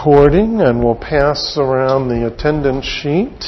recording, and we'll pass around the attendance sheet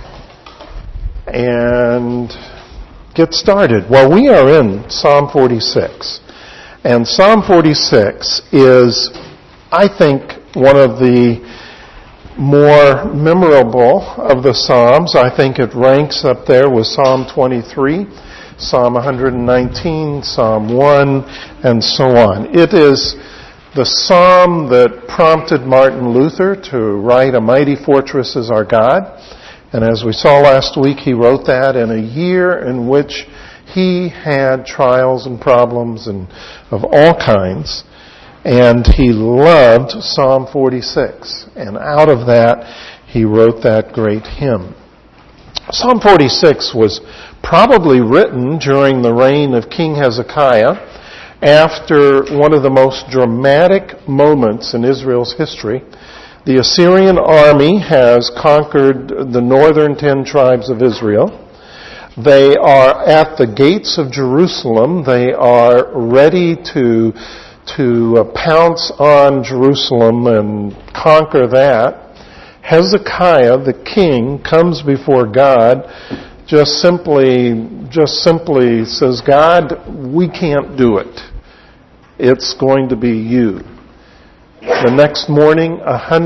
and get started. Well, we are in Psalm 46, and Psalm 46 is, I think, one of the more memorable of the Psalms. I think it ranks up there with Psalm 23, Psalm 119, Psalm 1, and so on. It is the psalm that prompted Martin Luther to write "A Mighty Fortress is Our God." And as we saw last week, he wrote that in a year in which he had trials and problems and of all kinds. And he loved Psalm 46. And out of that, he wrote that great hymn. Psalm 46 was probably written during the reign of King Hezekiah, after one of the most dramatic moments in Israel's history. The Assyrian army has conquered the northern 10 tribes of Israel. They are at the gates of Jerusalem. They are ready to pounce on Jerusalem and conquer that. Hezekiah, the king, comes before God, just simply says, "God, we can't do it. It's going to be you." The next morning,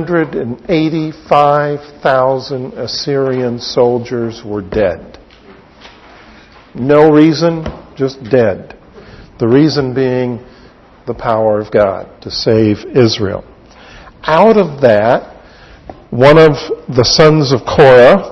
185,000 Assyrian soldiers were dead. No reason, just dead. The reason being the power of God to save Israel. Out of that, one of the sons of Korah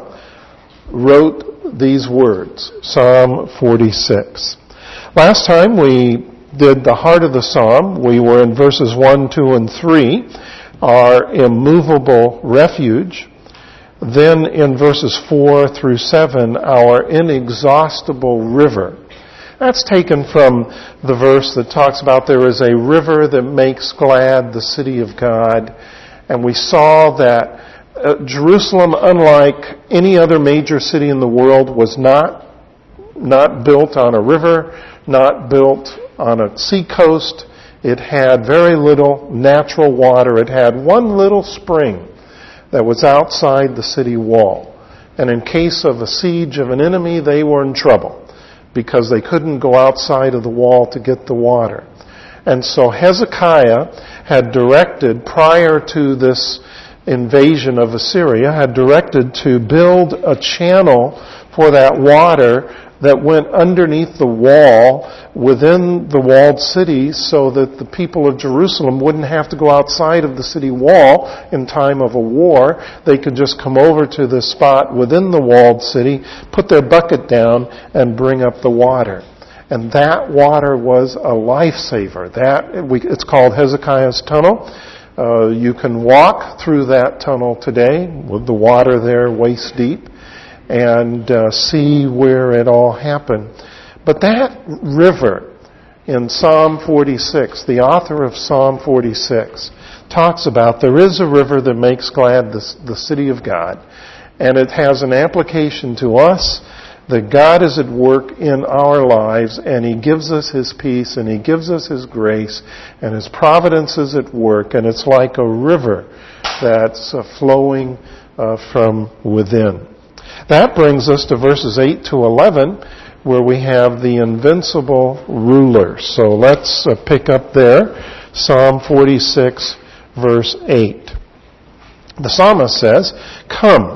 wrote these words, Psalm 46. Last time we did the heart of the psalm. We were in verses 1, 2, and 3, our immovable refuge. Then in verses 4 through 7, our inexhaustible river. That's taken from the verse that talks about there is a river that makes glad the city of God. And we saw that Jerusalem, unlike any other major city in the world, was not built on a river, not built on a seacoast. It had very little natural water. It had one little spring that was outside the city wall. And in case of a siege of an enemy, they were in trouble because they couldn't go outside of the wall to get the water. And so Hezekiah had directed, prior to this invasion of Assyria, had directed to build a channel for that water that went underneath the wall within the walled city, so that the people of Jerusalem wouldn't have to go outside of the city wall in time of a war. They could just come over to this spot within the walled city, put their bucket down, and bring up the water. And that water was a lifesaver. It's called Hezekiah's Tunnel. You can walk through that tunnel today with the water there waist deep and see where it all happened. But that river in Psalm 46, the author of Psalm 46, talks about there is a river that makes glad the city of God. And it has an application to us that God is at work in our lives, and He gives us His peace, and He gives us His grace, and His providence is at work, and it's like a river that's flowing from within. That brings us to verses 8 to 11, where we have the invincible ruler. So let's pick up there, Psalm 46, verse 8. The psalmist says, "Come,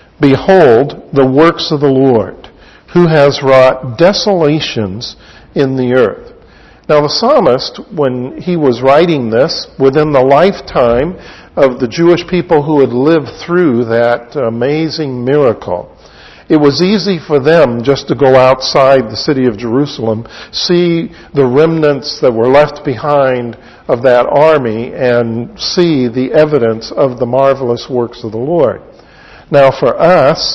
behold the works of the Lord, who has wrought desolations in the earth." Now the psalmist, when he was writing this, within the lifetime of the Jewish people who had lived through that amazing miracle, it was easy for them just to go outside the city of Jerusalem, see the remnants that were left behind of that army, and see the evidence of the marvelous works of the Lord. Now for us,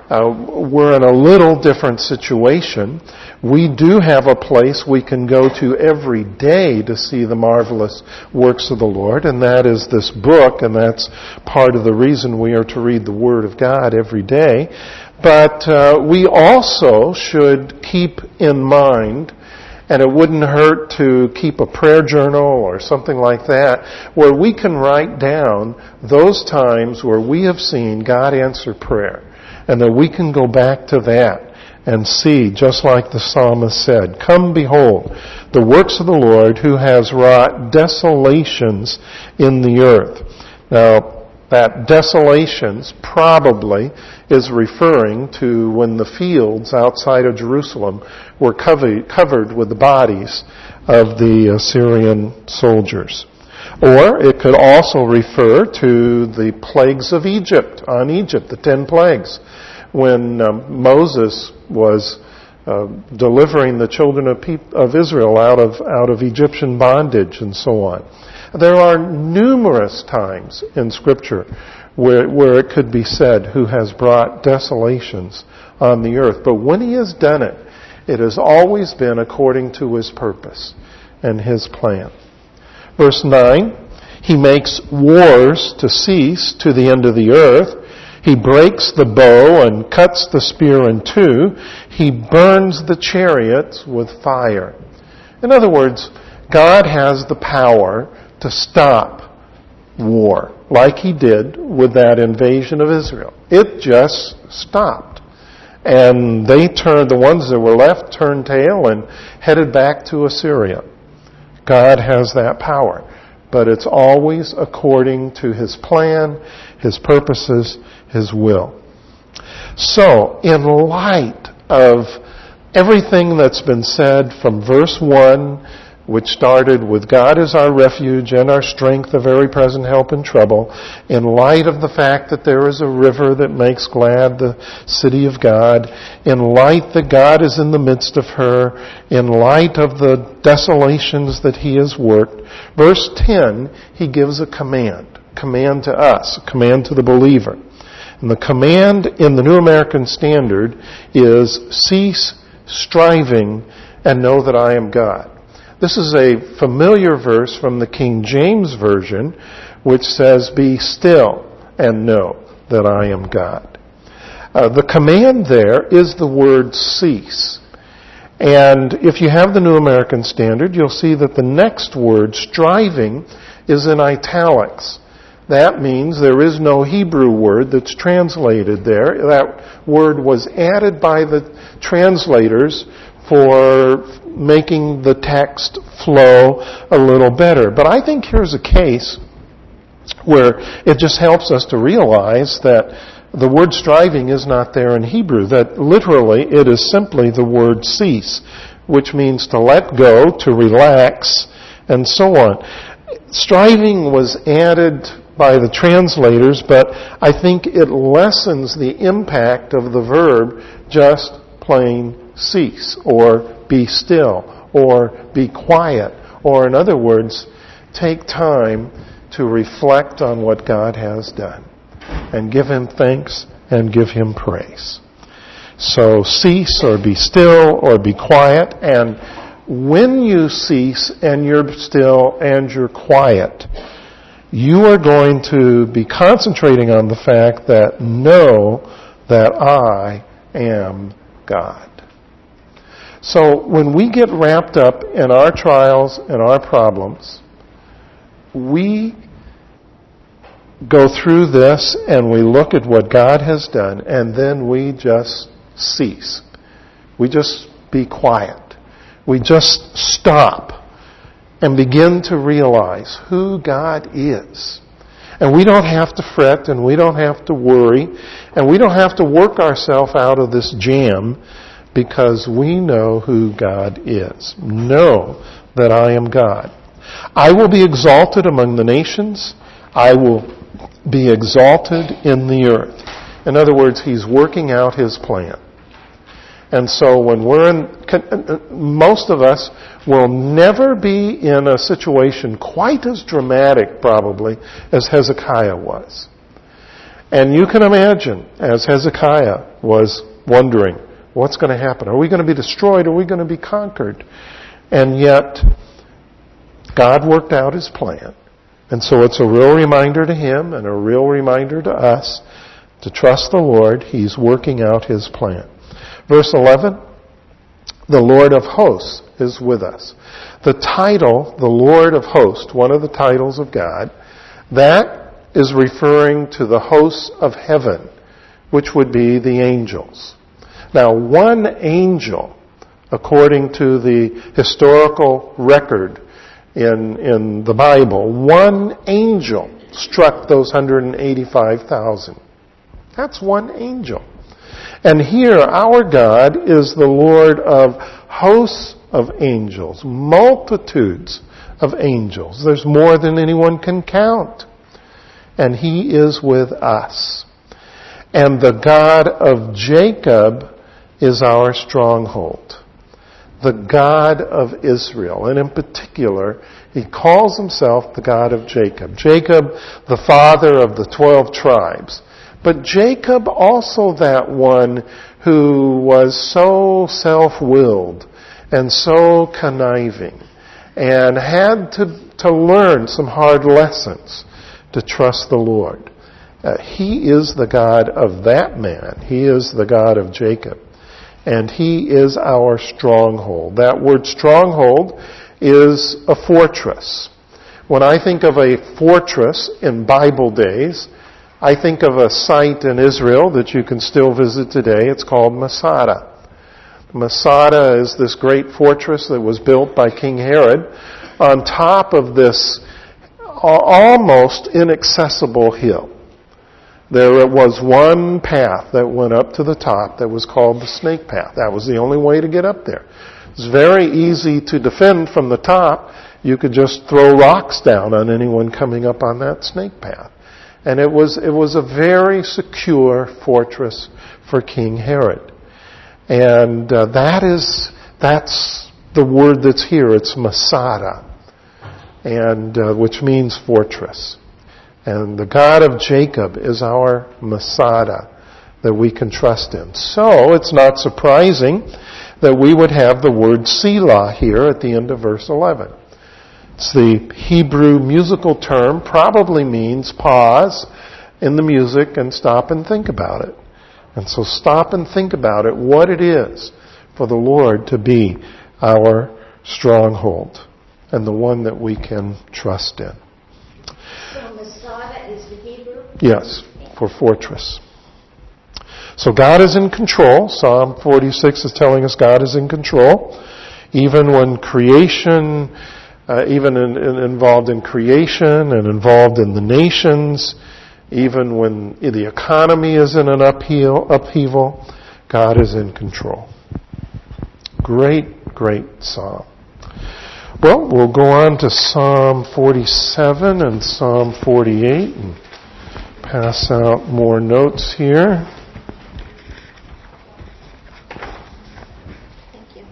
we're in a little different situation. We do have a place we can go to every day to see the marvelous works of the Lord, and that is this book, and that's part of the reason we are to read the Word of God every day. But we also should keep in mind And it wouldn't hurt to keep a prayer journal or something like that where we can write down those times where we have seen God answer prayer. And that we can go back to that and see, just like the psalmist said, "Come behold the works of the Lord who has wrought desolations in the earth." Now, that desolations probably is referring to when the fields outside of Jerusalem were covered with the bodies of the Assyrian soldiers. Or it could also refer to the plagues of Egypt, on Egypt, the 10 plagues, when Moses was delivering the children of Israel out of Egyptian bondage and so on. There are numerous times in Scripture where it could be said, "Who has brought desolations on the earth." But when He has done it, it has always been according to His purpose and His plan. Verse 9, He makes wars to cease to the end of the earth. He breaks the bow and cuts the spear in two. He burns the chariots with fire. In other words, God has the power to stop war, like He did with that invasion of Israel. It just stopped. And the ones that were left turned tail and headed back to Assyria. God has that power. But it's always according to His plan, His purposes, His will. So, in light of everything that's been said from verse 1, which started with "God is our refuge and our strength, a very present help in trouble," in light of the fact that there is a river that makes glad the city of God, in light that God is in the midst of her, in light of the desolations that He has worked, verse 10, He gives a command to us, a command to the believer. And the command in the New American Standard is, "Cease striving and know that I am God." This is a familiar verse from the King James Version, which says, "Be still and know that I am God." The command there is the word cease. And if you have the New American Standard, you'll see that the next word, striving, is in italics. That means there is no Hebrew word that's translated there. That word was added by the translators for making the text flow a little better. But I think here's a case where it just helps us to realize that the word striving is not there in Hebrew, that literally it is simply the word cease, which means to let go, to relax, and so on. Striving was added by the translators, but I think it lessens the impact of the verb just plain cease, or be still, or be quiet, or in other words, take time to reflect on what God has done and give Him thanks and give Him praise. So cease or be still or be quiet, and when you cease and you're still and you're quiet, you are going to be concentrating on the fact that know that I am God. So when we get wrapped up in our trials and our problems, we go through this and we look at what God has done, and then we just cease. We just be quiet. We just stop and begin to realize who God is. And we don't have to fret, and we don't have to worry, and we don't have to work ourselves out of this jam, because we know who God is. Know that I am God. I will be exalted among the nations. I will be exalted in the earth. In other words, He's working out His plan. And so when most of us will never be in a situation quite as dramatic, probably, as Hezekiah was. And you can imagine, as Hezekiah was wondering, what's going to happen? Are we going to be destroyed? Are we going to be conquered? And yet, God worked out His plan. And so it's a real reminder to him and a real reminder to us to trust the Lord. He's working out His plan. Verse 11, The Lord of hosts is with us. The title, the Lord of hosts, one of the titles of God, that is referring to the hosts of heaven, which would be the angels. Now, one angel, according to the historical record in the Bible, one angel struck those 185,000. That's one angel. And here, our God is the Lord of hosts of angels, multitudes of angels. There's more than anyone can count. And He is with us. And the God of Jacob is our stronghold. The God of Israel. And in particular, He calls Himself the God of Jacob. Jacob, the father of the 12 tribes. But Jacob also that one who was so self-willed and so conniving and had to learn some hard lessons to trust the Lord. He is the God of that man. He is the God of Jacob. And He is our stronghold. That word stronghold is a fortress. When I think of a fortress in Bible days, I think of a site in Israel that you can still visit today. It's called Masada. Masada is this great fortress that was built by King Herod on top of this almost inaccessible hill. There was one path that went up to the top that was called the snake path. That was the only way to get up there. It was very easy to defend from the top. You could just throw rocks down on anyone coming up on that snake path. And it was a very secure fortress for King Herod. And that's the word that's here. It's Masada, and which means fortress. And the God of Jacob is our Masada that we can trust in. So it's not surprising that we would have the word Selah here at the end of verse 11. It's the Hebrew musical term, probably means pause in the music and stop and think about it. And so stop and think about it, what it is for the Lord to be our stronghold and the one that we can trust in. So Masada is the Hebrew? Yes, for fortress. So God is in control. Psalm 46 is telling us God is in control. Even when creation, involved in creation and involved in the nations, even when the economy is in an upheaval, God is in control. Great, great psalm. Well, we'll go on to Psalm 47 and Psalm 48 and pass out more notes here. Thank you.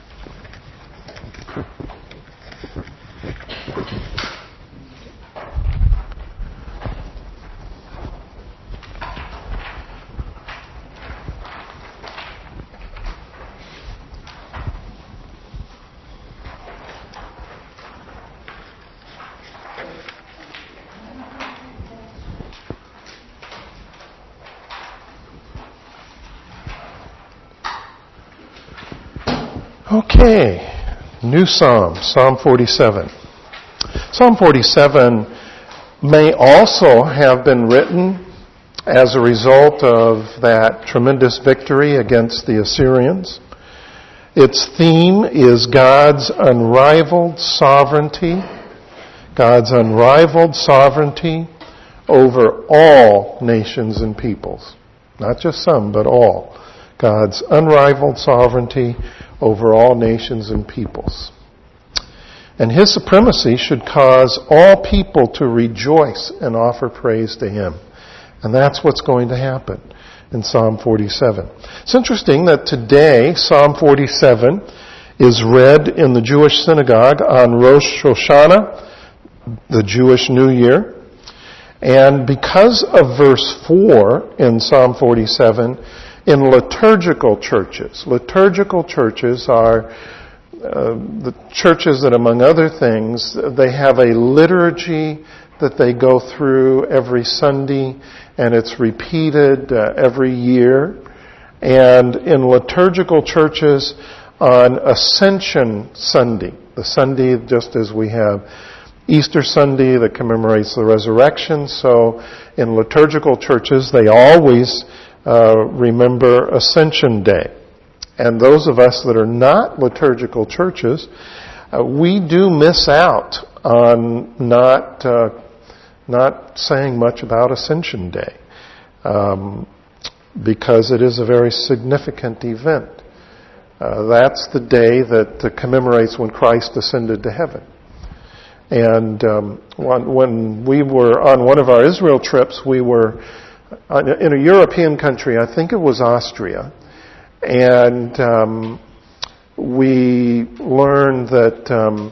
Okay, new psalm, Psalm 47. Psalm 47 may also have been written as a result of that tremendous victory against the Assyrians. Its theme is God's unrivaled sovereignty over all nations and peoples. Not just some, but all. God's unrivaled sovereignty over all nations and peoples. And His supremacy should cause all people to rejoice and offer praise to Him. And that's what's going to happen in Psalm 47. It's interesting that today Psalm 47 is read in the Jewish synagogue on Rosh Hashanah, the Jewish New Year. And because of verse 4 in Psalm 47, in liturgical churches are the churches that, among other things, they have a liturgy that they go through every Sunday, and it's repeated every year. And in liturgical churches, on Ascension Sunday, the Sunday just as we have Easter Sunday that commemorates the resurrection. So in liturgical churches, they always remember Ascension Day. And those of us that are not liturgical churches, we do miss out on not saying much about Ascension Day, because it is a very significant event. That's the day that commemorates when Christ ascended to heaven. And when we were on one of our Israel trips, we were in a European country, I think it was Austria, and we learned that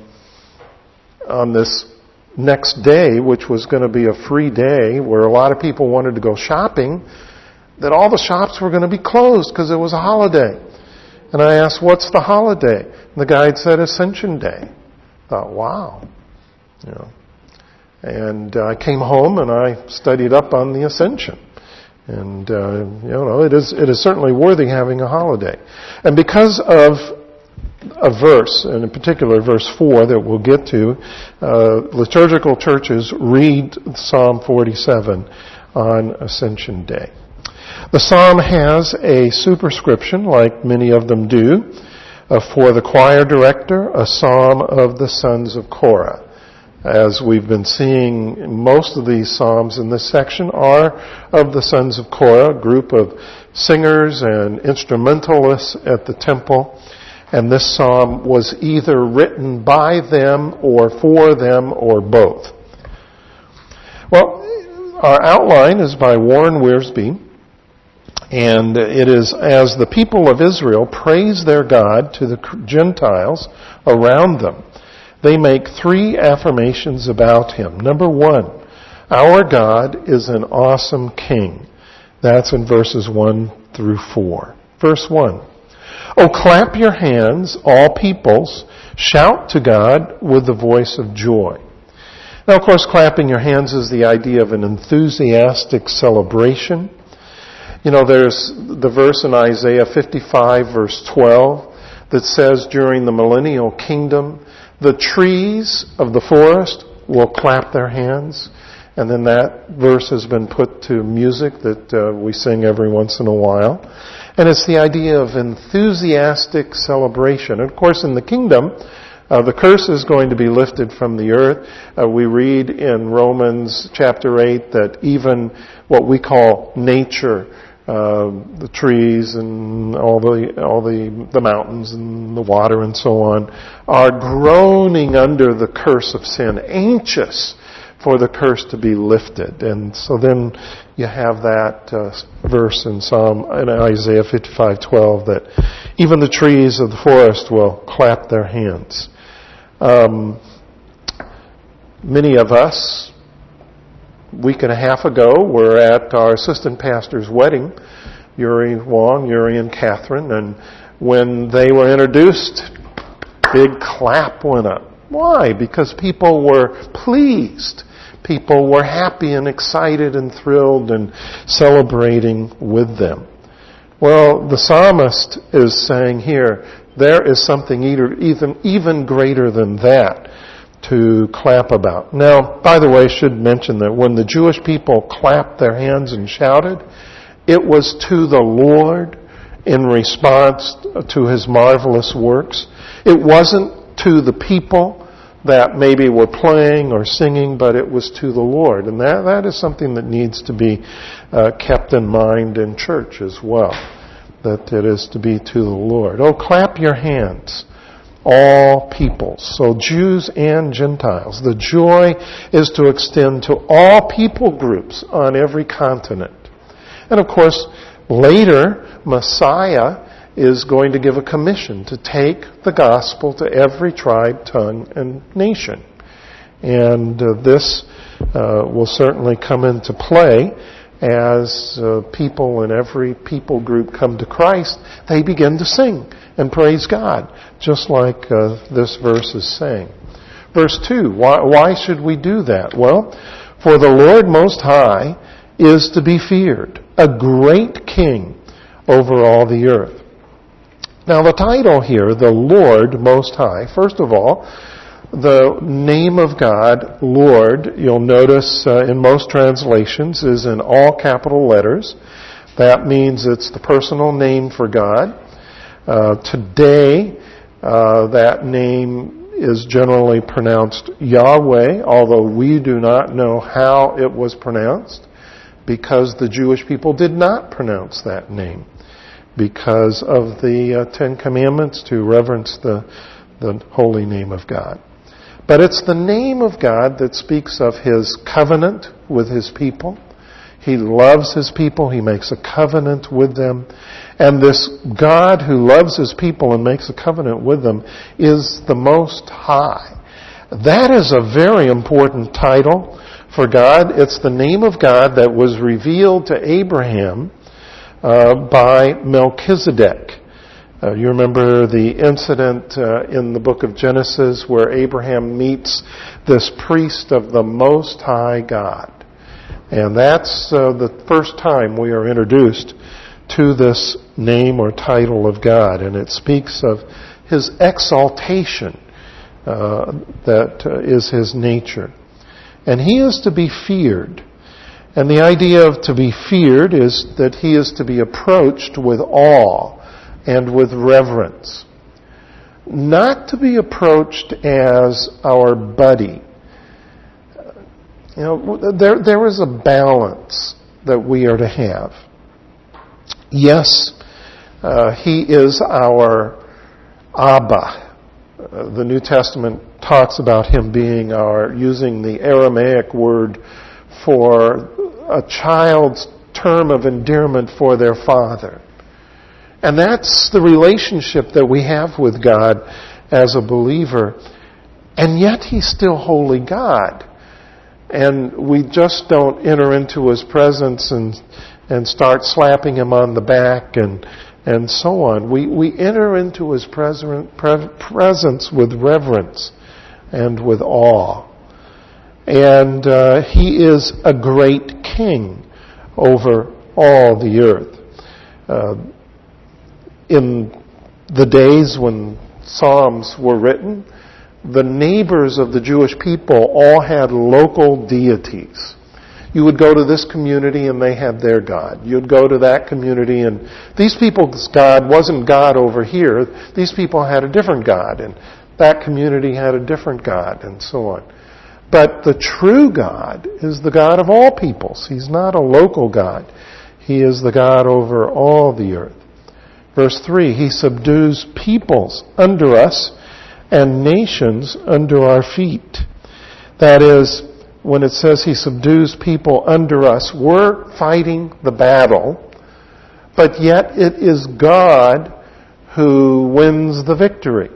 on this next day, which was going to be a free day, where a lot of people wanted to go shopping, that all the shops were going to be closed because it was a holiday. And I asked, what's the holiday? And the guide said Ascension Day. I thought, wow. You know. And I came home and I studied up on the Ascension. And, it is certainly worthy having a holiday. And because of a verse, and in particular verse 4 that we'll get to, liturgical churches read Psalm 47 on Ascension Day. The psalm has a superscription, like many of them do, for the choir director, a psalm of the sons of Korah. As we've been seeing, most of these psalms in this section are of the sons of Korah, a group of singers and instrumentalists at the temple. And this psalm was either written by them or for them or both. Well, our outline is by Warren Wiersbe, and it is as the people of Israel praise their God to the Gentiles around them. They make 3 affirmations about Him. Number 1, our God is an awesome King. That's in verses 1 through 4. Verse 1. Oh, clap your hands, all peoples. Shout to God with the voice of joy. Now, of course, clapping your hands is the idea of an enthusiastic celebration. You know, there's the verse in Isaiah 55, verse 12, that says during the millennial kingdom, the trees of the forest will clap their hands. And then that verse has been put to music that we sing every once in a while. And it's the idea of enthusiastic celebration. And of course, in the kingdom, the curse is going to be lifted from the earth. We read in Romans chapter 8 that even what we call nature, the trees and all the mountains and the water and so on, are groaning under the curse of sin, anxious for the curse to be lifted. And so then you have that verse in Isaiah 55:12 that even the trees of the forest will clap their hands. Many of us, a week and a half ago, were at our assistant pastor's wedding, Uri Wong, Uri and Catherine, and when they were introduced, big clap went up. Why? Because people were pleased. People were happy and excited and thrilled and celebrating with them. Well, the psalmist is saying here, there is something even greater than that to clap about. Now, by the way, I should mention that when the Jewish people clapped their hands and shouted, it was to the Lord in response to His marvelous works. It wasn't to the people that maybe were playing or singing, but it was to the Lord. And that is something that needs to be kept in mind in church as well, that it is to be to the Lord. Oh, clap your hands, all peoples. So Jews and Gentiles. The joy is to extend to all people groups on every continent. And of course, later, Messiah is going to give a commission to take the gospel to every tribe, tongue, and nation. And this will certainly come into play as people in every people group come to Christ. They begin to sing and praise God, just like this verse is saying. Verse 2, why should we do that? Well, for the Lord Most High is to be feared, a great king over all the earth. Now the title here, the Lord Most High, first of all, the name of God, Lord, you'll notice in most translations is in all capital letters. That means it's the personal name for God. Today, that name is generally pronounced Yahweh, although we do not know how it was pronounced, because the Jewish people did not pronounce that name because of the Ten Commandments to reverence the holy name of God. But it's the name of God that speaks of His covenant with His people. He loves His people. He makes a covenant with them. And this God who loves His people and makes a covenant with them is the Most High. That is a very important title for God. It's the name of God that was revealed to Abraham by Melchizedek. You remember the incident in the book of Genesis where Abraham meets this priest of the Most High God. And that's the first time we are introduced to this name or title of God. And it speaks of His exaltation that is His nature. And He is to be feared. And the idea of to be feared is that He is to be approached with awe and with reverence. Not to be approached as our buddy. You know, there is a balance that we are to have. Yes, He is our Abba. The New Testament talks about Him being using the Aramaic word for a child's term of endearment for their father. And that's the relationship that we have with God as a believer. And yet He's still holy God. And we just don't enter into His presence and start slapping Him on the back and so on. We enter into His presence with reverence and with awe. And He is a great King over all the earth. In the days when Psalms were written, the neighbors of the Jewish people all had local deities. You would go to this community and they had their God. You'd go to that community and these people's God wasn't God over here. These people had a different God and that community had a different God and so on. But the true God is the God of all peoples. He's not a local God. He is the God over all the earth. Verse 3, He subdues peoples under us and nations under our feet. That is, when it says He subdues people under us, we're fighting the battle, but yet it is God who wins the victory.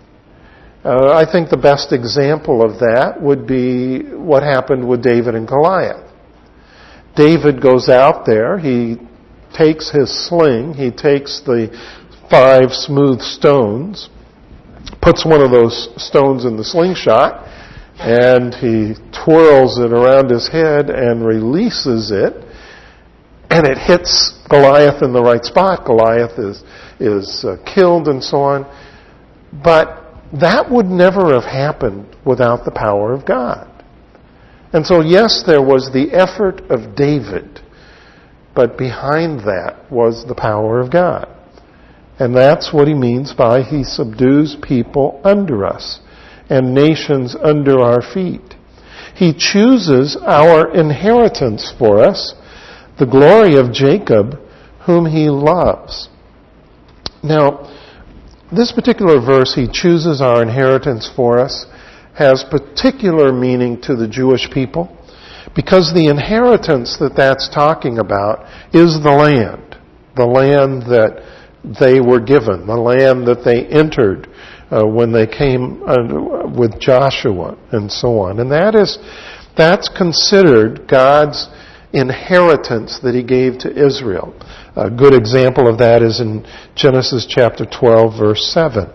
I think the best example of that would be what happened with David and Goliath. David goes out there, he takes his sling, he takes the 5 smooth stones, puts one of those stones in the slingshot, and he twirls it around his head and releases it, and it hits Goliath in the right spot. Goliath is killed and so on. But that would never have happened without the power of God. And so yes, there was the effort of David, but behind that was the power of God. And that's what He means by He subdues people under us and nations under our feet. He chooses our inheritance for us, the glory of Jacob, whom He loves. Now, this particular verse, He chooses our inheritance for us, has particular meaning to the Jewish people because the inheritance that that's talking about is the land that they were given, the land that they entered when they came with Joshua and so on. And that's considered God's inheritance that He gave to Israel. A good example of that is in Genesis chapter 12, verse 7.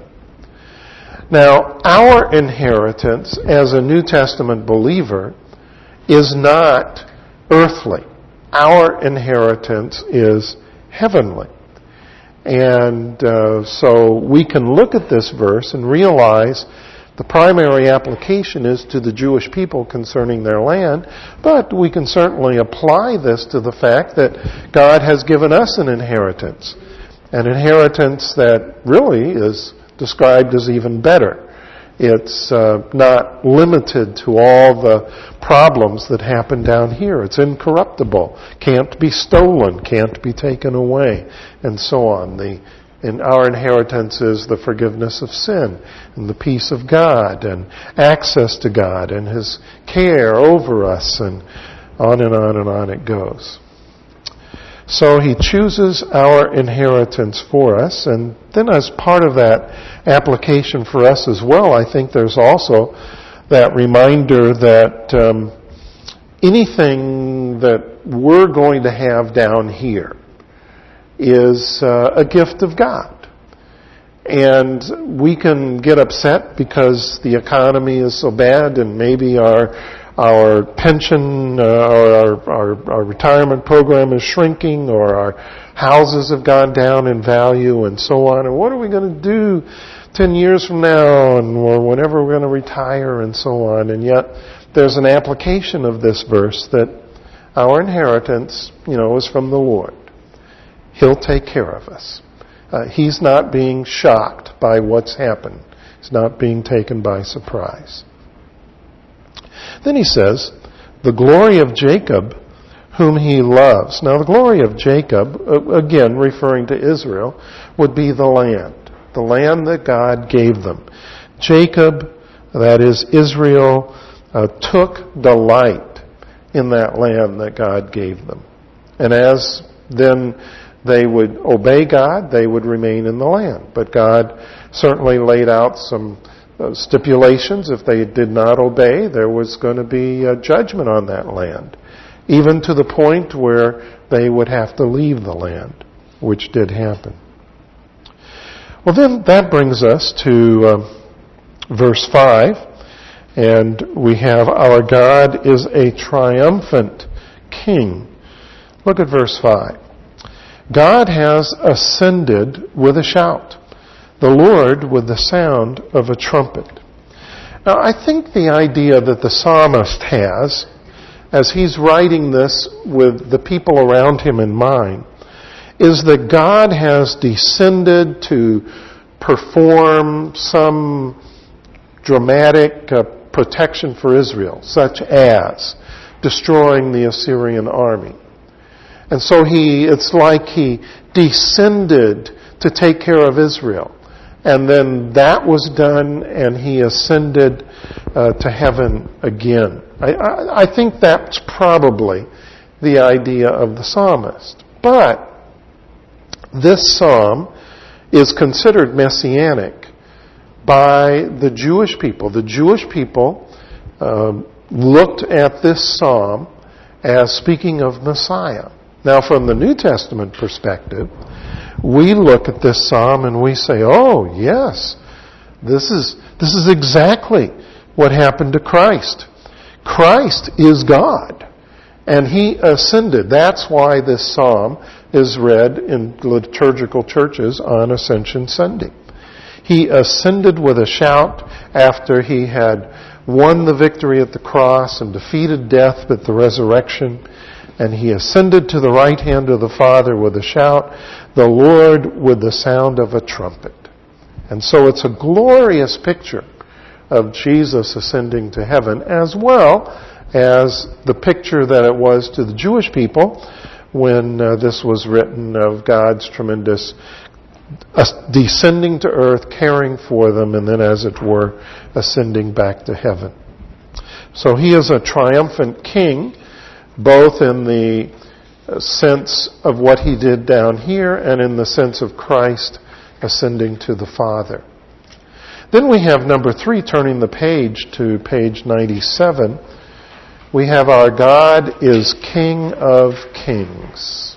Now, our inheritance as a New Testament believer is not earthly. Our inheritance is heavenly. And so we can look at this verse and realize the primary application is to the Jewish people concerning their land, but we can certainly apply this to the fact that God has given us an inheritance that really is described as even better. It's not limited to all the problems that happen down here. It's incorruptible, can't be stolen, can't be taken away, and so on. And our inheritance is the forgiveness of sin and the peace of God and access to God and His care over us, and on and on and on it goes. So He chooses our inheritance for us, and then as part of that application for us as well, I think there's also that reminder that anything that we're going to have down here is a gift of God. And we can get upset because the economy is so bad, and maybe our pension or our retirement program is shrinking, or our houses have gone down in value, and so on. And what are we going to do 10 years from now, or whenever we're going to retire, and so on? And yet there's an application of this verse that our inheritance, is from the Lord. He'll take care of us. He's not being shocked by what's happened. He's not being taken by surprise. Then he says, the glory of Jacob, whom he loves. Now the glory of Jacob, again referring to Israel, would be the land that God gave them. Jacob, that is Israel, took delight in that land that God gave them. And as then they would obey God, they would remain in the land. But God certainly laid out some stipulations. If they did not obey, there was going to be a judgment on that land, even to the point where they would have to leave the land, which did happen. Well, then that brings us to verse 5, and we have, our God is a triumphant king. Look at verse 5. God has ascended with a shout, the Lord with the sound of a trumpet. Now, I think the idea that the psalmist has, as he's writing this with the people around him in mind, is that God has descended to perform some dramatic protection for Israel, such as destroying the Assyrian army. And so it's like he descended to take care of Israel. And then that was done, and he ascended to heaven again. I think that's probably the idea of the psalmist. But this psalm is considered messianic by the Jewish people. The Jewish people looked at this psalm as speaking of Messiah. Now, from the New Testament perspective, we look at this psalm and we say, oh, yes, this is exactly what happened to Christ. Christ is God, and He ascended. That's why this psalm is read in liturgical churches on Ascension Sunday. He ascended with a shout after He had won the victory at the cross and defeated death at the resurrection. And He ascended to the right hand of the Father with a shout, the Lord with the sound of a trumpet. And so it's a glorious picture of Jesus ascending to heaven, as well as the picture that it was to the Jewish people when this was written, of God's tremendous descending to earth, caring for them, and then, as it were, ascending back to heaven. So He is a triumphant king, both in the sense of what He did down here and in the sense of Christ ascending to the Father. Then we have number 3, turning the page to page 97. We have, our God is King of Kings.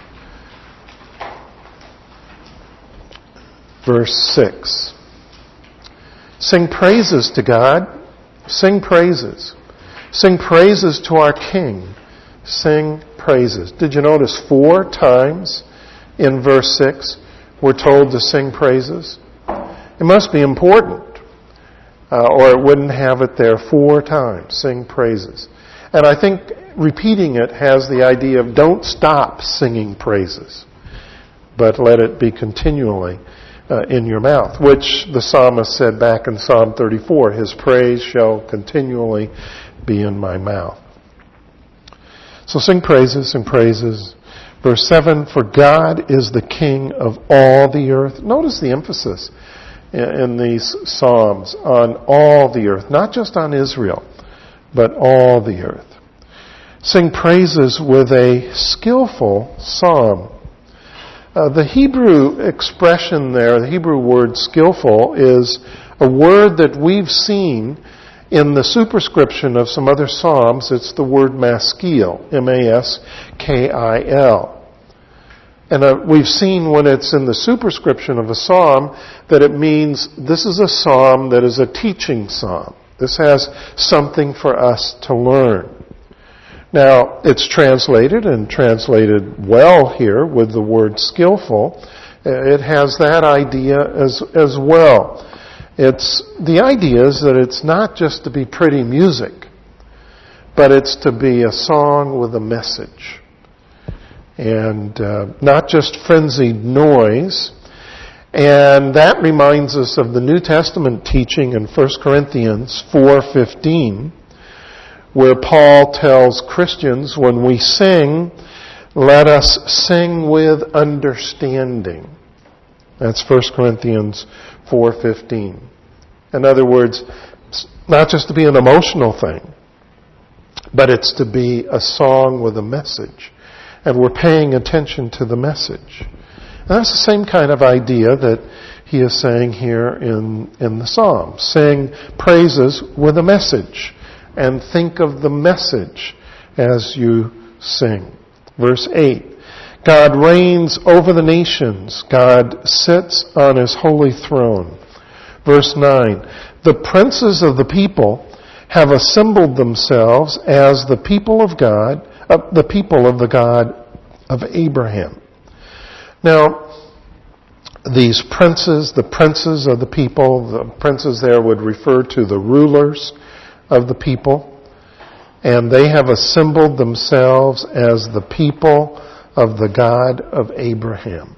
Verse 6. Sing praises to God. Sing praises. Sing praises to our King. Sing praises. Did you notice 4 times in verse 6 we're told to sing praises. It must be important, or it wouldn't have it there 4 times, sing praises. And I think repeating it has the idea of don't stop singing praises, but let it be continually in your mouth, which the psalmist said back in Psalm 34, his praise shall continually be in my mouth. So sing praises, sing praises. Verse 7, for God is the King of all the earth. Notice the emphasis in these Psalms on all the earth, not just on Israel, but all the earth. Sing praises with a skillful psalm. The Hebrew expression there, the Hebrew word skillful, is a word that we've seen in the superscription of some other psalms. It's the word maskil, M-A-S-K-I-L. And we've seen when it's in the superscription of a psalm that it means this is a psalm that is a teaching psalm. This has something for us to learn. Now, it's translated well here with the word skillful. It has that idea as well. The idea is that it's not just to be pretty music, but it's to be a song with a message. And not just frenzied noise. And that reminds us of the New Testament teaching in 1 Corinthians 4:15, where Paul tells Christians, when we sing, let us sing with understanding. That's 1 Corinthians 4:15. In other words, it's not just to be an emotional thing, but it's to be a song with a message. And we're paying attention to the message. And that's the same kind of idea that he is saying here in the Psalm. Sing praises with a message. And think of the message as you sing. Verse 8. God reigns over the nations. God sits on his holy throne. Verse 9. The princes of the people have assembled themselves as the people of God, the people of the God of Abraham. Now, these princes, the princes of the people, the princes there would refer to the rulers of the people, and they have assembled themselves as the people of the God of Abraham.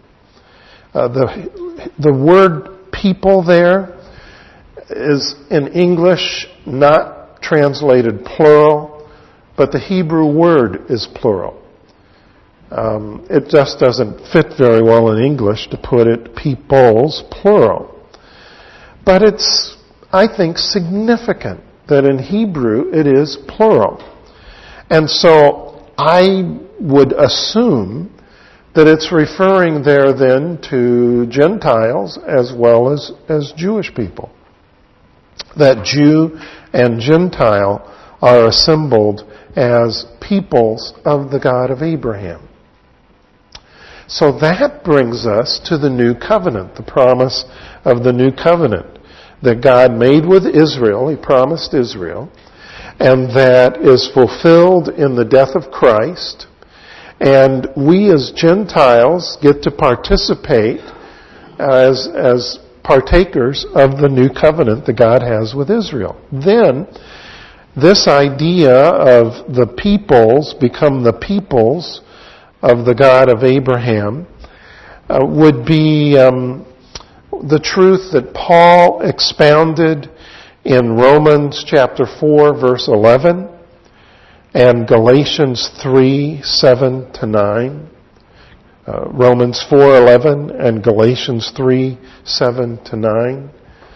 The word people there is in English not translated plural, but the Hebrew word is plural. It just doesn't fit very well in English to put it peoples, plural. But it's, I think, significant that in Hebrew it is plural. And so I would assume that it's referring there then to Gentiles as well as Jewish people. That Jew and Gentile are assembled as peoples of the God of Abraham. So that brings us to the new covenant, the promise of the new covenant that God made with Israel. He promised Israel, and that is fulfilled in the death of Christ. And we as Gentiles get to participate as partakers of the new covenant that God has with Israel. Then, this idea of the peoples become the peoples of the God of Abraham would be the truth that Paul expounded in Romans chapter 4 verse 11 and Galatians 3, 7 to 9. Romans 4:11 and Galatians 3, 7 to 9.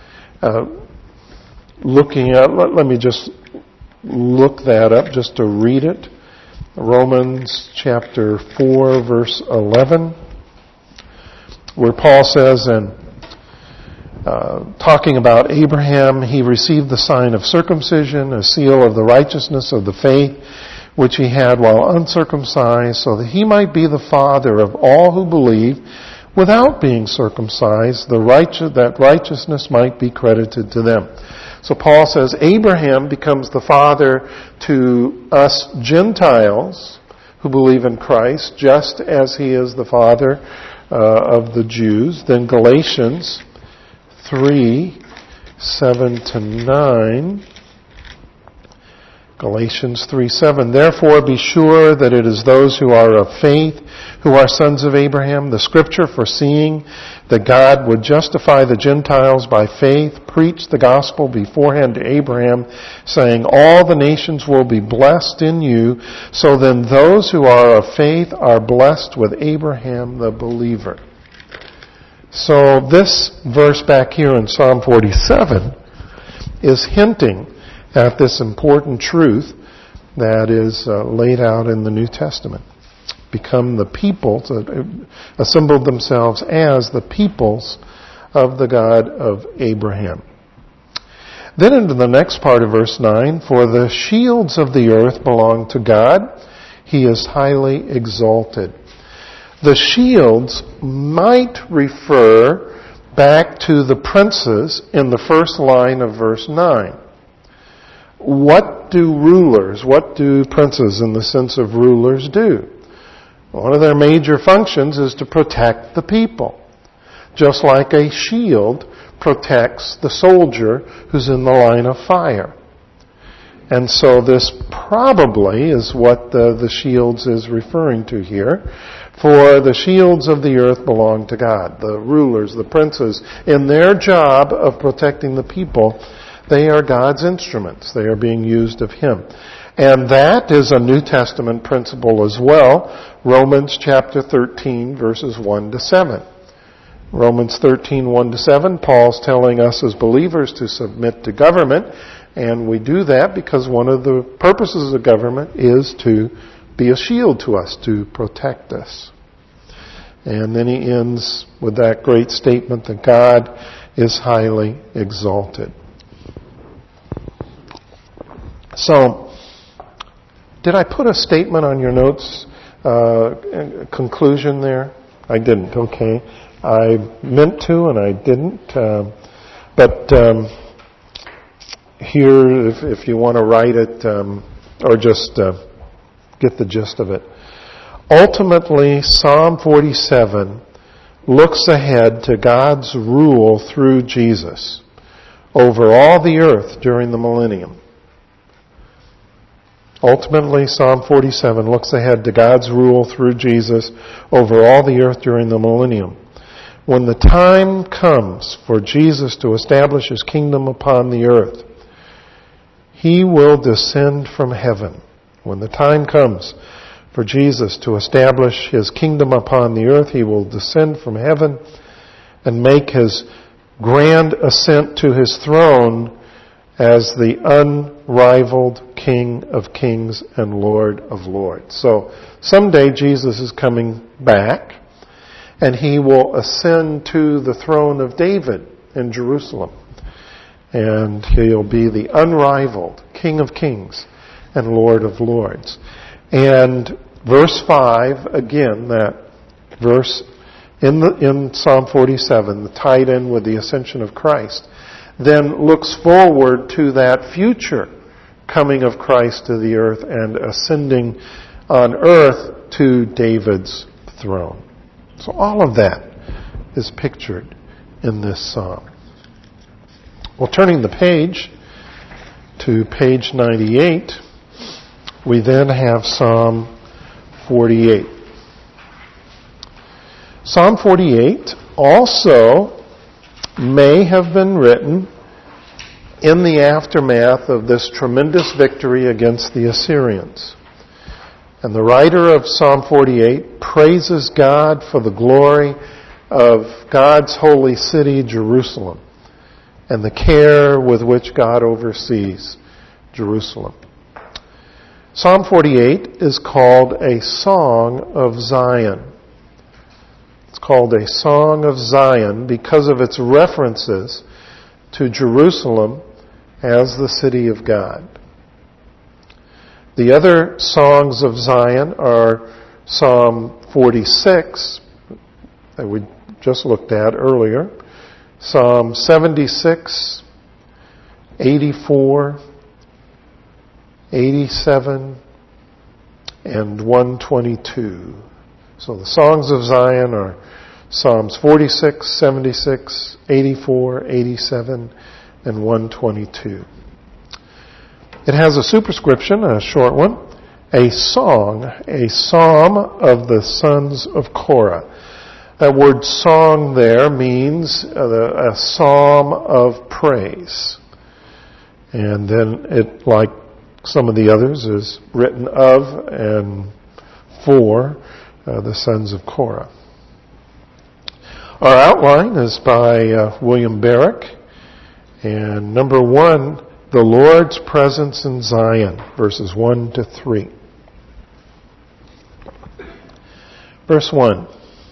Let me just look that up just to read it. Romans chapter 4 verse 11, where Paul says, and talking about Abraham, he received the sign of circumcision, a seal of the righteousness of the faith which he had while uncircumcised, so that he might be the father of all who believe without being circumcised, that righteousness might be credited to them. So Paul says Abraham becomes the father to us Gentiles who believe in Christ, just as he is the father of the Jews. Then Galatians 3:7-9. Galatians 3:7. Therefore be sure that it is those who are of faith who are sons of Abraham. The Scripture, foreseeing that God would justify the Gentiles by faith, preached the gospel beforehand to Abraham, saying, all the nations will be blessed in you. So then those who are of faith are blessed with Abraham the believer. So this verse back here in Psalm 47 is hinting at this important truth that is laid out in the New Testament. Become the people, assembled themselves as the peoples of the God of Abraham. Then into the next part of verse 9, for the shields of the earth belong to God. He is highly exalted. The shields might refer back to the princes in the first line of verse 9. What do princes in the sense of rulers do? One of their major functions is to protect the people. Just like a shield protects the soldier who's in the line of fire. And so this probably is what the shields is referring to here. For the shields of the earth belong to God. The rulers, the princes, in their job of protecting the people, they are God's instruments. They are being used of Him. And that is a New Testament principle as well. Romans chapter 13, verses 1-7. Romans 13, 1-7, Paul's telling us as believers to submit to government, and we do that because one of the purposes of government is to be a shield to us, to protect us. And then he ends with that great statement that God is highly exalted. So, did I put a statement on your notes, conclusion there? I didn't, okay. I meant to and I didn't. But here, if you want to write it, or just get the gist of it. Ultimately, Psalm 47 looks ahead to God's rule through Jesus over all the earth during the millennium. Ultimately, Psalm 47 looks ahead to God's rule through Jesus over all the earth during the millennium. When the time comes for Jesus to establish His kingdom upon the earth, He will descend from heaven. When the time comes for Jesus to establish His kingdom upon the earth, He will descend from heaven and make His grand ascent to His throne as the unrivaled King of kings and Lord of lords. So someday Jesus is coming back and He will ascend to the throne of David in Jerusalem. And He'll be the unrivaled King of kings and Lord of lords. And verse 5, again, that verse in Psalm 47, tied in with the ascension of Christ, then looks forward to that future coming of Christ to the earth and ascending on earth to David's throne. So all of that is pictured in this psalm. Well, turning the page to page 98, we then have Psalm 48. Psalm 48 also may have been written in the aftermath of this tremendous victory against the Assyrians. And the writer of Psalm 48 praises God for the glory of God's holy city, Jerusalem, and the care with which God oversees Jerusalem. Psalm 48 is called a Song of Zion. It's called a Song of Zion because of its references to Jerusalem as the city of God. The other songs of Zion are Psalm 46, that we just looked at earlier, Psalm 76, 84, 87, and 122. So the songs of Zion are Psalms 46, 76, 84, 87, and 122. It has a superscription, a short one, a song, a psalm of the sons of Korah. That word song there means a psalm of praise. And then it, like some of the others, is written of and for the sons of Korah. Our outline is by William Barrick. And number 1, the Lord's presence in Zion, verses 1 to 3. Verse 1.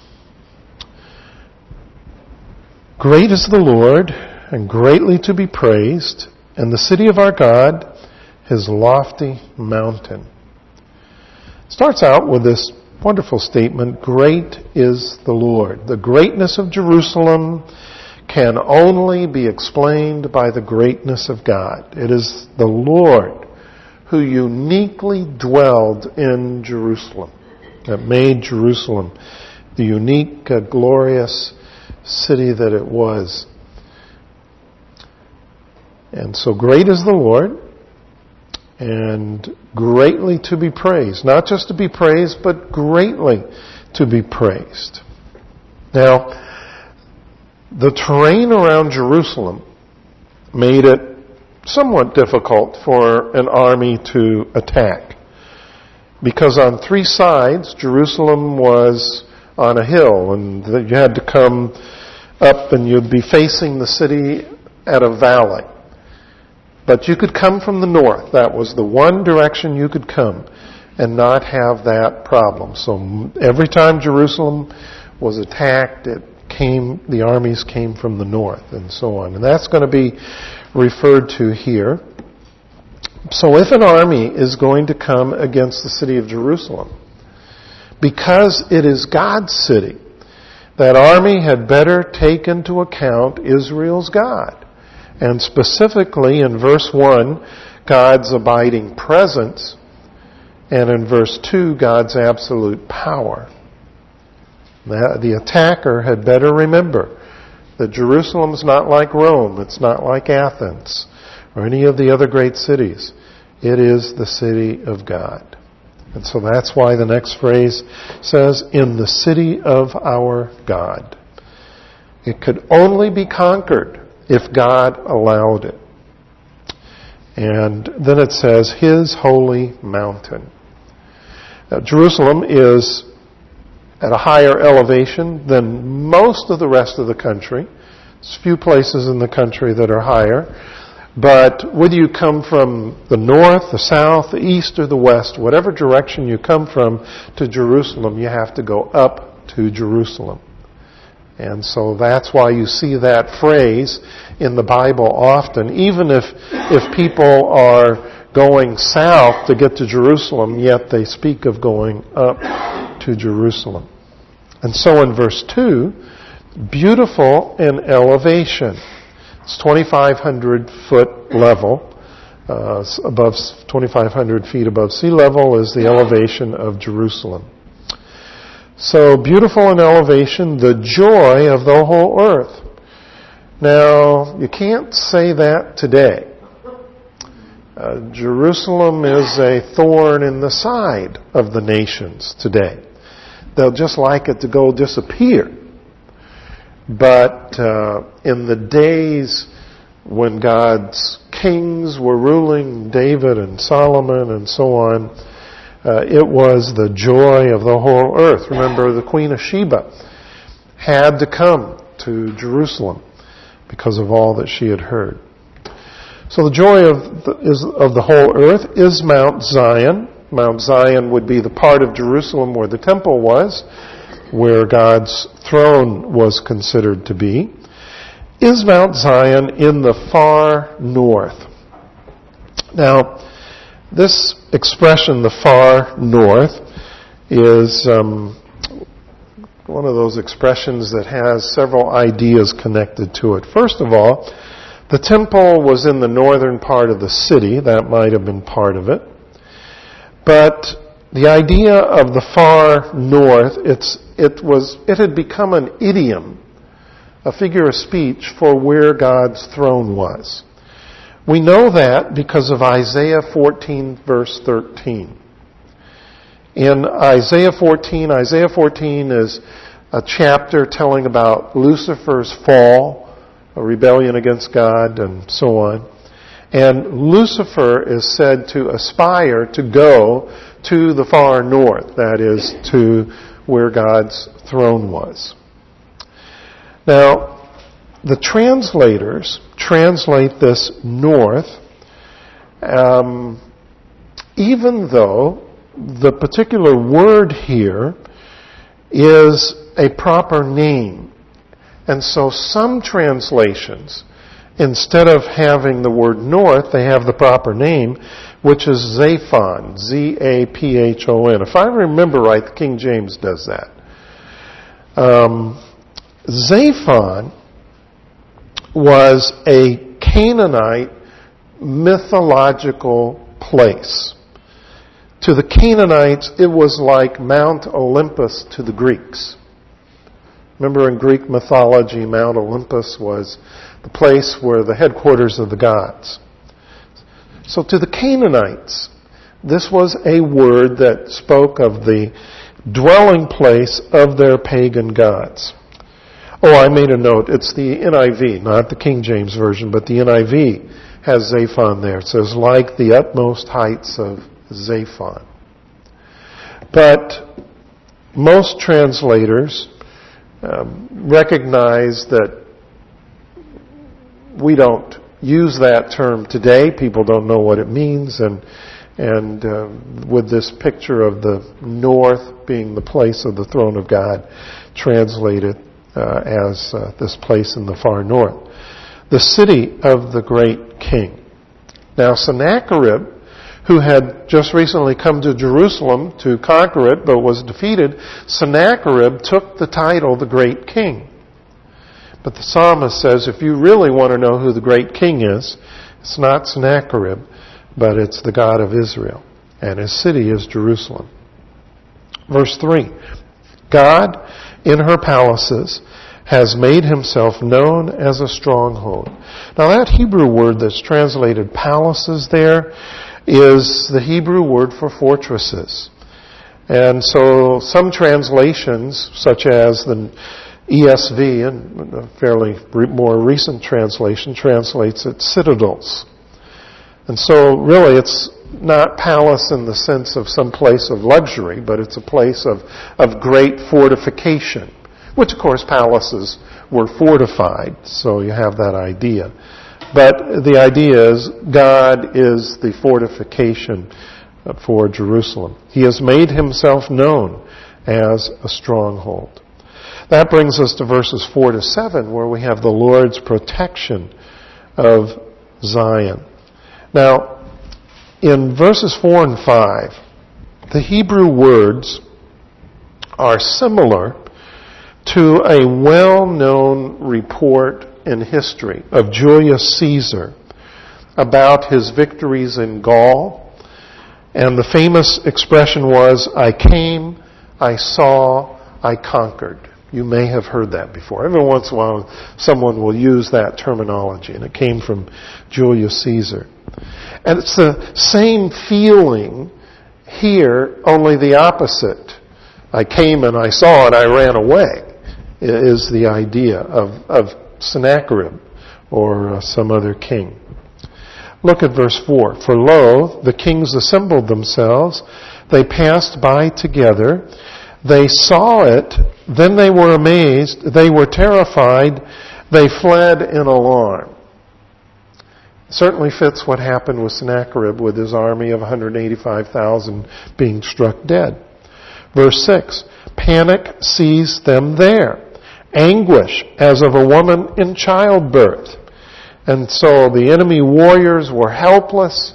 Great is the Lord, and greatly to be praised, and the city of our God, his lofty mountain. Starts out with this wonderful statement, great is the Lord. The greatness of Jerusalem can only be explained by the greatness of God. It is the Lord who uniquely dwelled in Jerusalem, that made Jerusalem the unique, glorious city that it was. And so great is the Lord, and greatly to be praised. Not just to be praised, but greatly to be praised. Now, the terrain around Jerusalem made it somewhat difficult for an army to attack. Because on 3 sides, Jerusalem was on a hill, and you had to come up and you'd be facing the city at a valley. But you could come from the north. That was the one direction you could come and not have that problem. So every time Jerusalem was attacked, the armies came from the north and so on. And that's going to be referred to here. So if an army is going to come against the city of Jerusalem, because it is God's city, that army had better take into account Israel's God. And specifically in verse 1, God's abiding presence, and in verse 2, God's absolute power. The attacker had better remember that Jerusalem's not like Rome, it's not like Athens, or any of the other great cities. It is the city of God. And so that's why the next phrase says, in the city of our God. It could only be conquered if God allowed it. And then it says, his holy mountain. Now, Jerusalem is at a higher elevation than most of the rest of the country. There's a few places in the country that are higher. But whether you come from the north, the south, the east, or the west, whatever direction you come from to Jerusalem, you have to go up to Jerusalem. And so that's why you see that phrase in the Bible often. Even if people are going south to get to Jerusalem, yet they speak of going up to Jerusalem. And so in verse 2, beautiful in elevation. It's 2,500 foot level. Above 2,500 feet above sea level is the elevation of Jerusalem. So beautiful in elevation, the joy of the whole earth. Now, you can't say that today. Jerusalem is a thorn in the side of the nations today. They'll just like it to go disappear. But in the days when God's kings were ruling, David and Solomon and so on, it was the joy of the whole earth. Remember, the Queen of Sheba had to come to Jerusalem because of all that she had heard. So the joy of the whole earth is Mount Zion. Mount Zion would be the part of Jerusalem where the temple was, where God's throne was considered to be. Is Mount Zion in the far north. Now, this expression, the far north, is one of those expressions that has several ideas connected to it. First of all, the temple was in the northern part of the city. That might have been part of it. But The idea of the far north, it had become an idiom, a figure of speech for where God's throne was. We know that because of Isaiah 14, verse 13. In Isaiah 14 is a chapter telling about Lucifer's fall, a rebellion against God, and so on. And Lucifer is said to aspire to go to the far north, that is, to where God's throne was. Now, the translators translate this north, even though the particular word here is a proper name. And so some translations, instead of having the word north, they have the proper name, which is Zaphon, Z-A-P-H-O-N. If I remember right, the King James does that. Zaphon was a Canaanite mythological place. To the Canaanites, it was like Mount Olympus to the Greeks. Remember in Greek mythology, Mount Olympus was the place where the headquarters of the gods. So to the Canaanites, this was a word that spoke of the dwelling place of their pagan gods. Oh, I made a note. It's the NIV, not the King James Version, but the NIV has Zaphon there. It says, like the utmost heights of Zaphon. But most translators recognize that we don't use that term today. People don't know what it means, and with this picture of the north being the place of the throne of God, translated as this place in the far north. The city of the great king. Now Sennacherib, who had just recently come to Jerusalem to conquer it, but was defeated, Sennacherib took the title the great king. But the psalmist says, if you really want to know who the great king is, it's not Sennacherib, but it's the God of Israel. And his city is Jerusalem. Verse 3, God in her palaces has made himself known as a stronghold. Now that Hebrew word that's translated palaces there is the Hebrew word for fortresses. And so some translations, such as the ESV, and a fairly more recent translation, translates it citadels. And so really it's not palace in the sense of some place of luxury, but it's a place of great fortification, which of course palaces were fortified, so you have that idea. But the idea is God is the fortification for Jerusalem. He has made himself known as a stronghold. That brings us to verses 4 to 7, where we have the Lord's protection of Zion. Now, in verses 4 and 5, the Hebrew words are similar to a well-known report in history of Julius Caesar about his victories in Gaul. And the famous expression was, I came, I saw, I conquered. You may have heard that before. Every once in a while, someone will use that terminology, and it came from Julius Caesar. And it's the same feeling here, only the opposite. I came and I saw and I ran away, is the idea of Sennacherib or some other king. Look at verse 4. For lo, the kings assembled themselves. They passed by together. They saw it. Then they were amazed. They were terrified. They fled in alarm. Certainly fits what happened with Sennacherib with his army of 185,000 being struck dead. Verse 6. Panic seized them there. Anguish as of a woman in childbirth. And so the enemy warriors were helpless.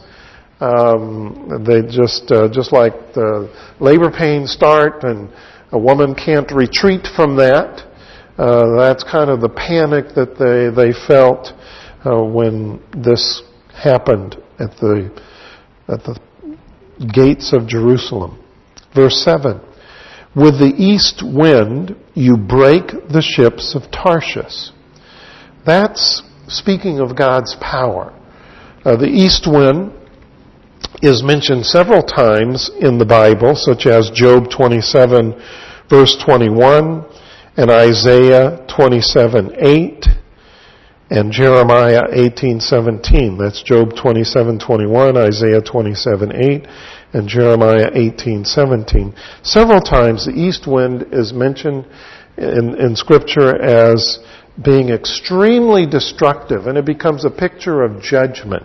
They just like the labor pains start and a woman can't retreat from that. That's kind of the panic that they felt when this happened at the gates of Jerusalem. Verse 7. With the east wind you break the ships of Tarshish. That's speaking of God's power. The east wind is mentioned several times in the Bible, such as Job 27, verse 21, and Isaiah 27:8, and Jeremiah 18:17. That's Job 27:21, Isaiah 27:8, and Jeremiah 18:17. Several times the east wind is mentioned in Scripture as being extremely destructive, and it becomes a picture of judgment.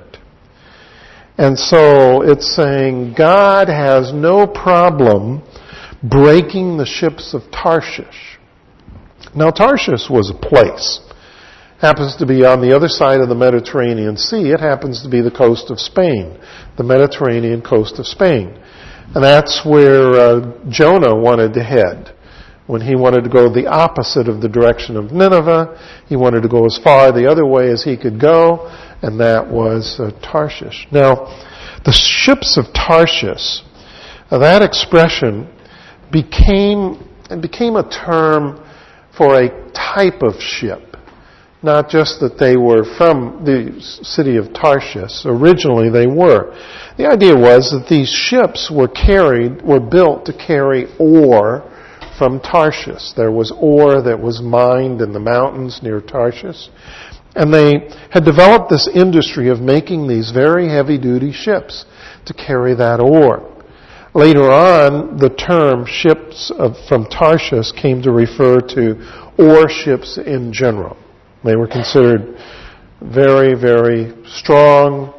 And so it's saying God has no problem breaking the ships of Tarshish. Now Tarshish was a place. Happens to be on the other side of the Mediterranean Sea. It happens to be the coast of Spain, the Mediterranean coast of Spain. And that's where Jonah wanted to head. When he wanted to go the opposite of the direction of Nineveh, he wanted to go as far the other way as he could go, and that was Tarshish. Now, the ships of Tarshish, that expression became a term for a type of ship. Not just that they were from the city of Tarshish. Originally they were. The idea was that these ships were built to carry ore from Tarshish. There was ore that was mined in the mountains near Tarshish. And they had developed this industry of making these very heavy-duty ships to carry that ore. Later on, the term ships from Tarshish came to refer to ore ships in general. They were considered very, very strong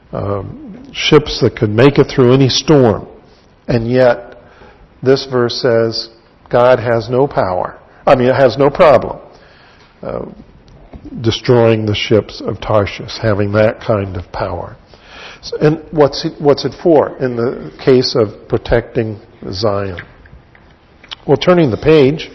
ships that could make it through any storm. And yet, this verse says, God has no problem destroying the ships of Tarshish, having that kind of power. And what's it for in the case of protecting Zion? Well, turning the page,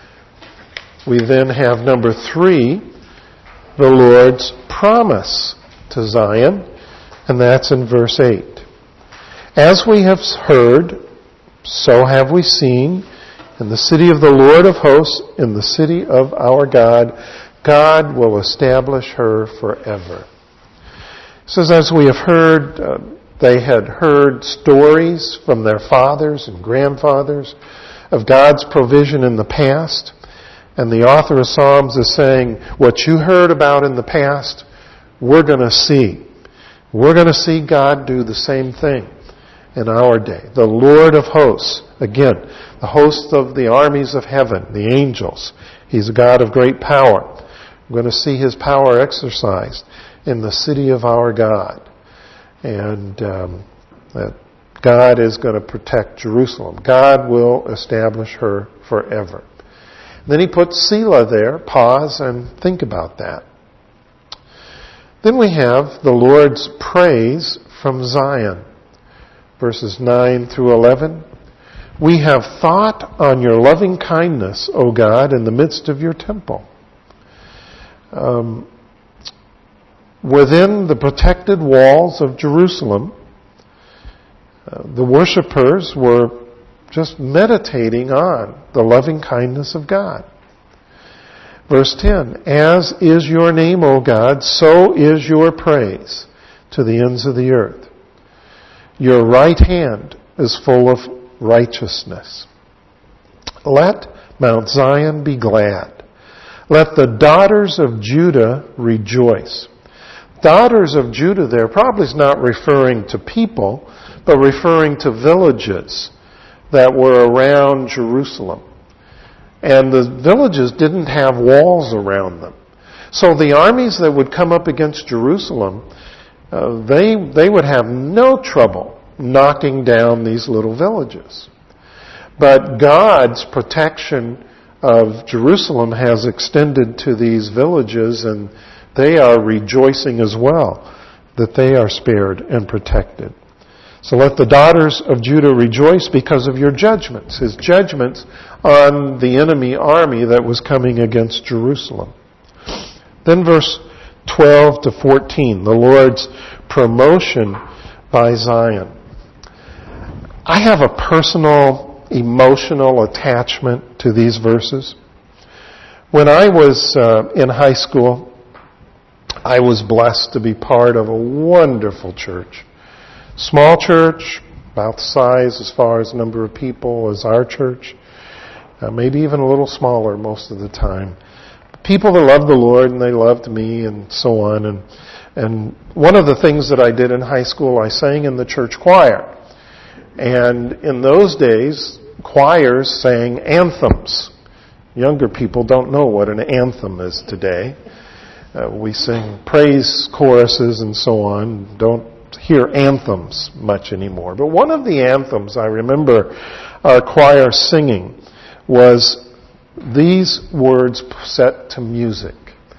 we then have number 3, the Lord's promise to Zion, and that's in verse 8. As we have heard, so have we seen, in the city of the Lord of hosts, in the city of our God, God will establish her forever. It says, as we have heard, they had heard stories from their fathers and grandfathers of God's provision in the past. And the author of Psalms is saying, what you heard about in the past, we're going to see. We're going to see God do the same thing in our day. The Lord of hosts, again, the host of the armies of heaven, the angels. He's a God of great power. We're going to see His power exercised in the city of our God. And that God is going to protect Jerusalem. God will establish her forever. Then he puts Selah there. Pause and think about that. Then we have the Lord's praise from Zion. Verses 9 through 11. We have thought on your loving kindness, O God, in the midst of your temple. Within the protected walls of Jerusalem, the worshipers were just meditating on the loving kindness of God. Verse 10, as is your name, O God, so is your praise to the ends of the earth. Your right hand is full of righteousness. Let Mount Zion be glad. Let the daughters of Judah rejoice. Daughters of Judah there probably is not referring to people, but referring to villages that were around Jerusalem. And the villages didn't have walls around them. So the armies that would come up against Jerusalem, they would have no trouble knocking down these little villages. But God's protection of Jerusalem has extended to these villages, and they are rejoicing as well that they are spared and protected. So let the daughters of Judah rejoice because of your judgments, His judgments on the enemy army that was coming against Jerusalem. Then verse 12 to 14, the Lord's promotion by Zion. I have a personal, emotional attachment to these verses. When I was in high school, I was blessed to be part of a wonderful church. Small church, about the size as far as number of people as our church. Maybe even a little smaller most of the time. People that loved the Lord and they loved me and so on. And one of the things that I did in high school, I sang in the church choir. And in those days, choirs sang anthems. Younger people don't know what an anthem is today. We sing praise choruses and so on. Don't hear anthems much anymore. But one of the anthems I remember our choir singing was these words set to music.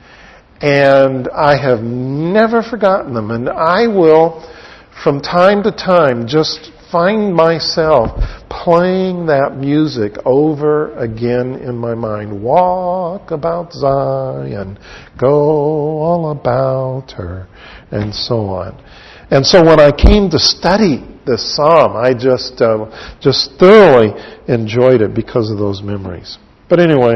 And I have never forgotten them. And I will, from time to time, just find myself playing that music over again in my mind. Walk about Zion, go all about her, and so on. And so when I came to study this psalm, I just thoroughly enjoyed it because of those memories. But anyway,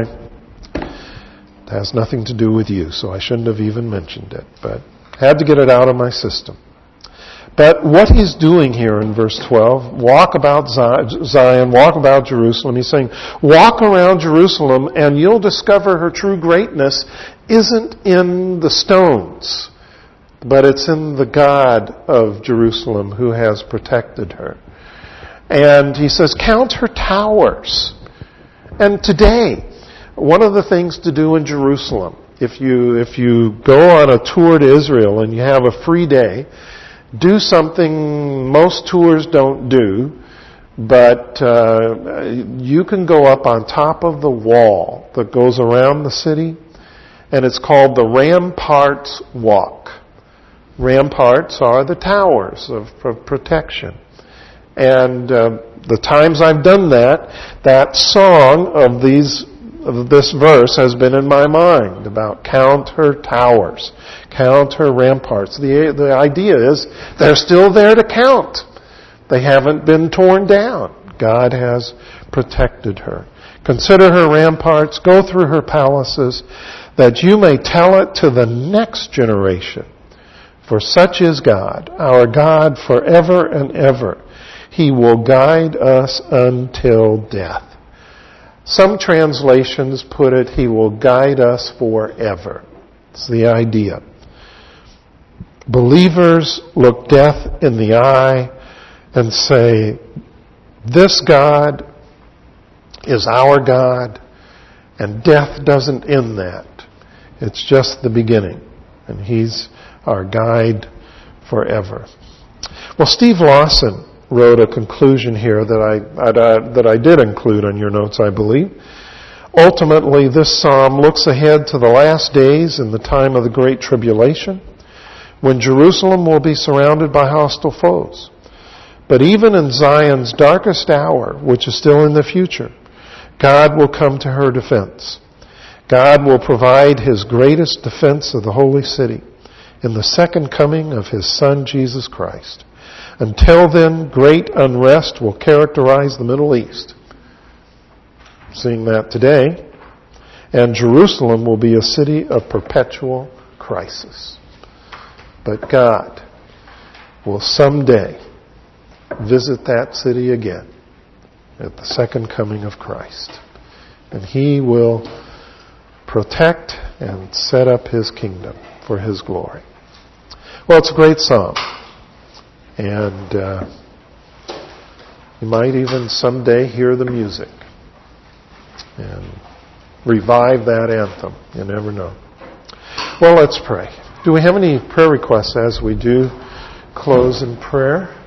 it has nothing to do with you, so I shouldn't have even mentioned it, but had to get it out of my system. But what he's doing here in verse 12, walk about Zion, walk about Jerusalem. He's saying, walk around Jerusalem and you'll discover her true greatness isn't in the stones, but it's in the God of Jerusalem who has protected her. And he says, count her towers. And today, one of the things to do in Jerusalem, if you go on a tour to Israel and you have a free day, do something most tours don't do, but you can go up on top of the wall that goes around the city, and it's called the Ramparts Walk. Ramparts are the towers of protection. And the times I've done that song of this verse has been in my mind about count her towers, count her ramparts. The idea is they're still there to count. They haven't been torn down. God has protected her. Consider her ramparts, go through her palaces, that you may tell it to the next generation. For such is God, our God forever and ever. He will guide us until death. Some translations put it, He will guide us forever. It's the idea. Believers look death in the eye and say, this God is our God, and death doesn't end that. It's just the beginning, and He's our guide forever. Well, Steve Lawson wrote a conclusion here that I did include on your notes, I believe. Ultimately, this psalm looks ahead to the last days in the time of the Great Tribulation, when Jerusalem will be surrounded by hostile foes. But even in Zion's darkest hour, which is still in the future, God will come to her defense. God will provide His greatest defense of the holy city in the second coming of His Son, Jesus Christ. Until then, great unrest will characterize the Middle East. Seeing that today. And Jerusalem will be a city of perpetual crisis. But God will someday visit that city again at the second coming of Christ. And He will protect and set up His kingdom for His glory. Well, it's a great psalm. And you might even someday hear the music and revive that anthem. You never know. Well, let's pray. Do we have any prayer requests as we do close in prayer?